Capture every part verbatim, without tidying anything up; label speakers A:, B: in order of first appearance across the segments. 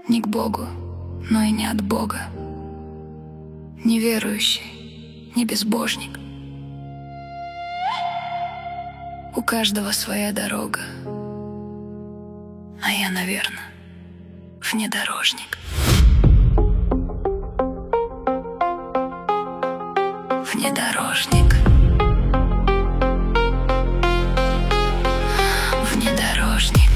A: Не к Богу, но и не от Бога. Не верующий, не безбожник. У каждого своя дорога, а я, наверное, внедорожник. Внедорожник. Внедорожник.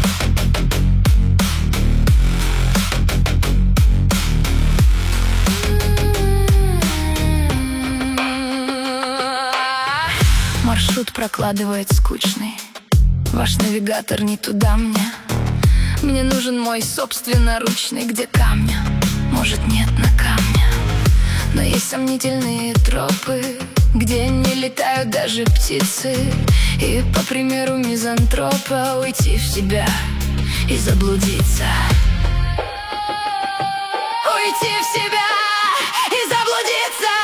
A: Маршрут прокладывает скучный. Ваш навигатор не туда мне. Мне нужен мой собственноручный, где камня, может, нет на камне. Но есть сомнительные тропы, где не летают даже птицы. И по примеру мизантропа уйти в себя и заблудиться. Уйти в себя и заблудиться.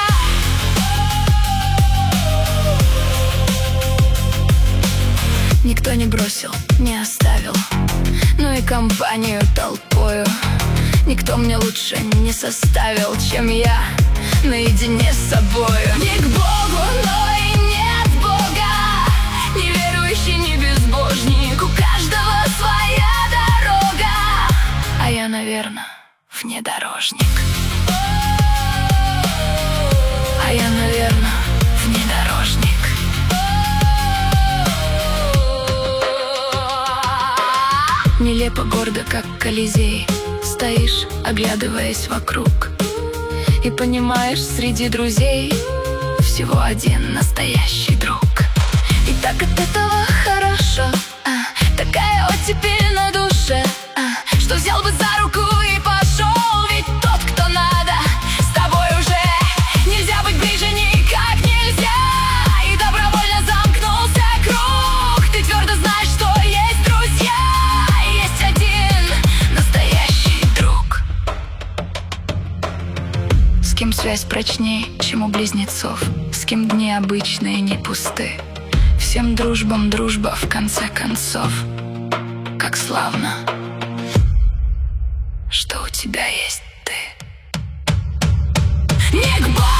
A: Никто не бросил, не оставил, ну и компанию толпою никто мне лучше не составил, чем я наедине с собою. Не к Богу, но и не от Бога. Не верующий, не безбожник. У каждого своя дорога, а я, наверное, внедорожник. А я, наверное, внедорожник. Нелепо гордо, как Колизей, стоишь, оглядываясь вокруг, и понимаешь, среди друзей всего один настоящий друг. И так от этого хорошо, а, такая оттепель на душе, а, что взял бы за руку и пошел. Ведь тот, кто надо, с тобой уже нельзя быть ближе никак нельзя. И добровольно замкнулся круг. Ты твердо знаешь, что есть друзья. Есть один настоящий друг, с кем связь прочней, чем у близнецов, с кем дни обычные не пусты. Всем дружбам дружба в конце концов. Как славно, что у тебя есть ты. Не к Богу!